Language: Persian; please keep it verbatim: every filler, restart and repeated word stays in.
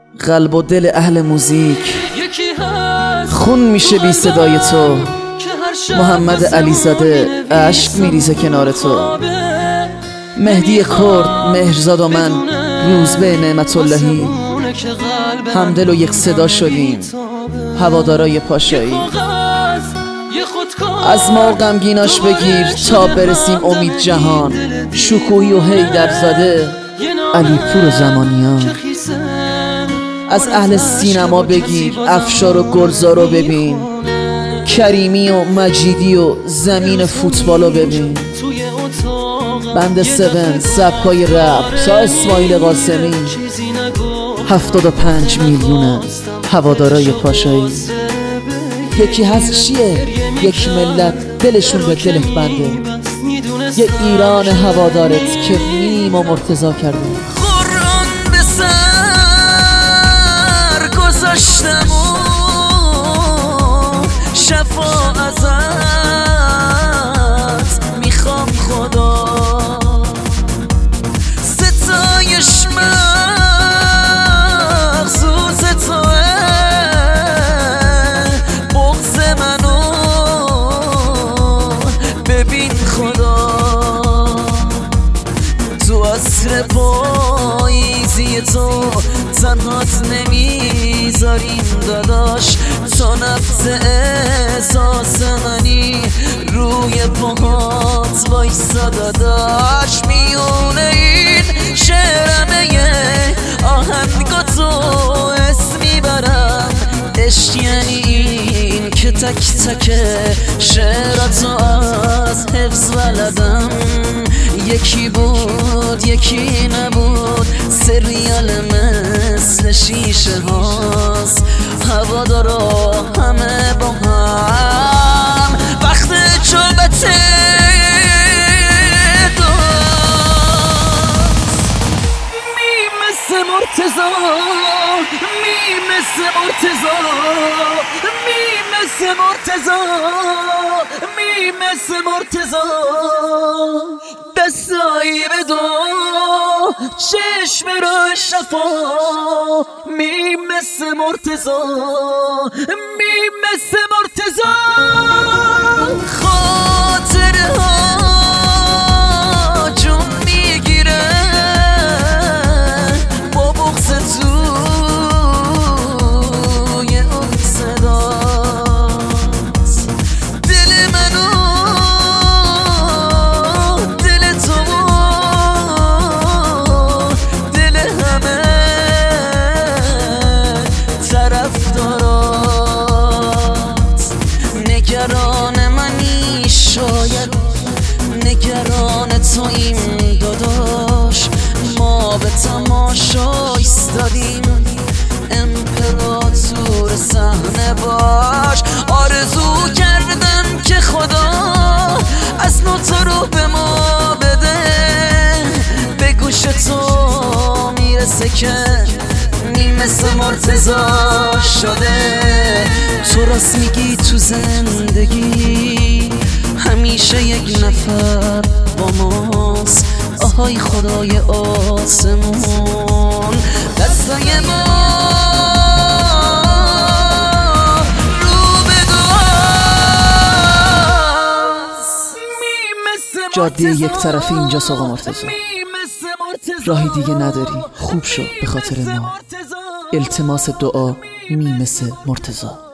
قلب و دل اهل موزیک خون میشه بی صدای تو. محمد علیزاده عشق میریزه کنار تو. مهدی کرد، مهرزاد و من، روزبه نعمت اللهی، همدل و یک صدا شدیم، هوادارای پاشایی. از ما غمگیناش بگیر تا برسیم امید جهان. شکوهی و حیدرزاده، علی پور و زمانیان. از اهل سینما بگیر افشار و گلزارو ببین، کریمی و مجیدی و زمین فوتبالو ببین. بند سون سبکای رپ تا اسماعیل قاسمی، هفتاد و پنج میلیونه هوادارای پاشایی. یکی هست چیه؟ یک ملت دلشون به دلت بنده، یه ایران هوادارت که میم و مرتضا کرده. قرآن به سر گذاشتم و شفا ازت میخوام خدا، ستایش مخصوص توه، بغض منو ببین خدا. تو عصر پاییزی تو تنهات نمیذاریم داداش، تا نفس احساس منی روی پاهات وایسا داداش. میونه این شعرمه آهنگا تو اسم میبرم، عشق یعنی این که تک تک شعراتو از حفظ بلدم. یکی بود یکی نبود، سریال مثل شیشه هاست، هوادارا همه با هم، وقت جوبت می مثل مرتضا، می مثل مرتضا، می مثل مرتضا، می مثل مرتضا. دستایی به دو چشم رو شفا، می مثل مرتضا، می مثل مرتضا. خاطره ها جون میگیره با بغض توی اون صدات. دل منو دل تو دل همه طرفدارات. نگران منی شاید نگران توییم داداش، ما به تماشا ایستادیم، امپراتور صحنه باش. آرزو کردم که خدا از نو تو رو به ما بده، به گوش تو میرسه که می مثل مرتضا شده. تو راست میگی تو زندگی همیشه یک نفر با ماست، آهای خدای آسمون دستای ما رو به دعاست. جاده یک طرفی اینجاست آقا مرتضا، راهی دیگه نداری، خوب شو به خاطر ما. التماس دعا می مثل مرتضا.